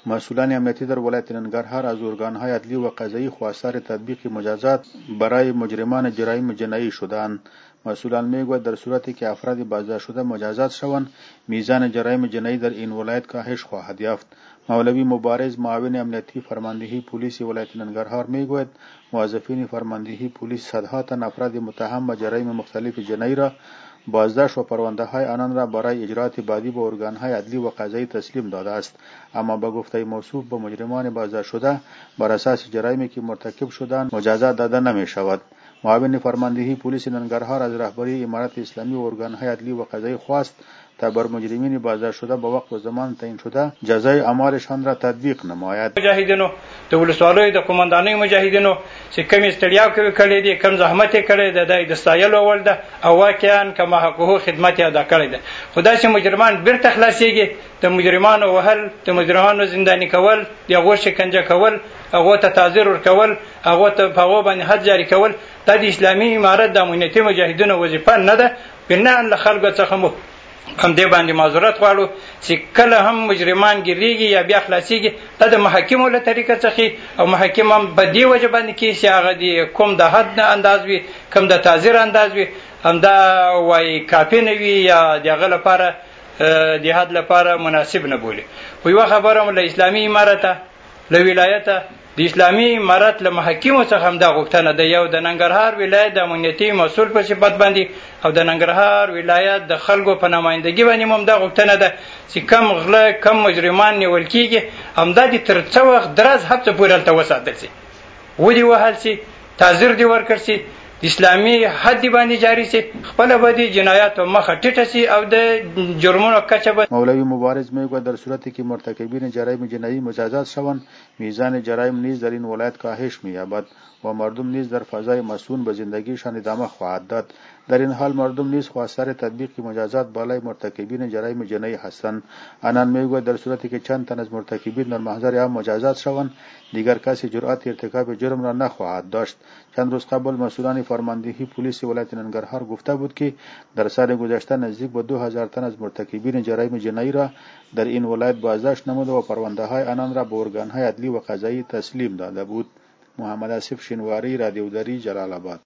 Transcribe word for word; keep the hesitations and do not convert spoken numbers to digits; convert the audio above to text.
مسئولان امنیتی در ولایت ننگرهار از ارگانهای عدلی و قضایی خواستار تطبیق مجازات برای مجرمان جرایم جنایی شدند. مسئولان میگوید در صورتی که افراد بازداشت شده مجازات شوند، میزان جرایم جنایی در این ولایت کاهش خواهد یافت. مولوی مبارز، معاون امنیتی فرماندهی پلیس ولایت ننگرهار میگوید موظفین فرماندهی پلیس صدها تن افراد متهم به جرایم مختلف جنایی را بازداشت و پرونده های آنان را برای اجرات بعدی به ارگانهای عدلی و قضایی تسلیم داده است، اما به گفته موصوف به مجرمان بازداشت شده بر اساس جرایمی که مرتکب شدند مجازات داده نمی شود. معاون فرماندهی پلیس ننگرهار از رهبری امارت اسلامی و ارگانهای عدلی و قضایی خواست تا بر مجرمین بازداشت شده به وقت و زمان تعیین شده جزای اعمالشان را تطبیق نماید. مجاهدینو د ولسوالیو د قومندانۍ مجاهدینو چې کوم استړیا کوي کړی دي، کوم زحمت یې کړی دی، د ستایلو وړ ده او واقعا کما حقوقو خدمت یې ادا کړی دی. خو داسې مجرمان بیرته خلاصېږي. د مجرمانو وهل، د مجرمانو زنداني کول، د هغو شکنجه کول، هغو ته تعذیر ورکول، هغو ته په هغو باندې حد جاري کول، دا د اسلامي امارت د امنیتي مجاهدینو وظیفه نه ده. بناء له خلکو څخه مو هم دې باندې معذرت غواړو چې کله هم مجرمان ګرځېږي یا بیا خلاصېږي، دا د محاکمو له طریقه څخه او محاکم هم په دې وجه باندې کې چې هغه د کوم د حد نه انداز وي، کوم د تعذیر انداز وي، همدا وایي کافي نه وي یا د هغه لپاره د حد لپاره مناسب نه بولي. خو یوه خبره له اسلامي امارته، له ولایته، د اسلامي امارت له محاکمو څخه هم دا غوښتنه ده، یو د ننګرهار ولایت د امنیتي مسؤل په صفت باندې او د ننګرهار ولایت د خلکو په نمایندګي باندې هم دا غوښتنه ده چې کم غله، کم مجرمان نیول کېږي، همدا دې تر څه وخت دراز هڅه پورې هلته وساتل شي، ودې وهل شي، تعذیر دې ورکړل شي، د اسلامي حد باندې جاری شي، خپله به د جنایاتو مخه ټیټه شي او د جرمونو کچه به. مولوی مبارز میگوید در صورتی که مرتکبین جرایم جنایی مجازات شوند، میزان جرایم نیز در این ولایت کاهش می‌یابد و مردم نیز در فضای مسئول به زندگیشان ادامه خواهد داد. در این حال مردم نیز خواستار تطبیق مجازات بالای مرتکبین جرایم جنایی هستند. آنان میگوید در صورتی که چند تن از مرتکبین در محضر عام مجازات شوند، دیگر کسی جرأت ارتکاب جرم را نخواهد داشت. چند روز قبل مسئولان فرماندهی پلیس ولایت ننگرهار گفته بود که در سال گذشته نزدیک به دو هزار تن از مرتکبین جرایم جنایی را در این ولایت بازداشت نموده و پرونده های آنان را به ارگانهای عدلی و قضایی تسلیم داده بود. محمد آصف شینواری، رادیو دری، جلال آباد.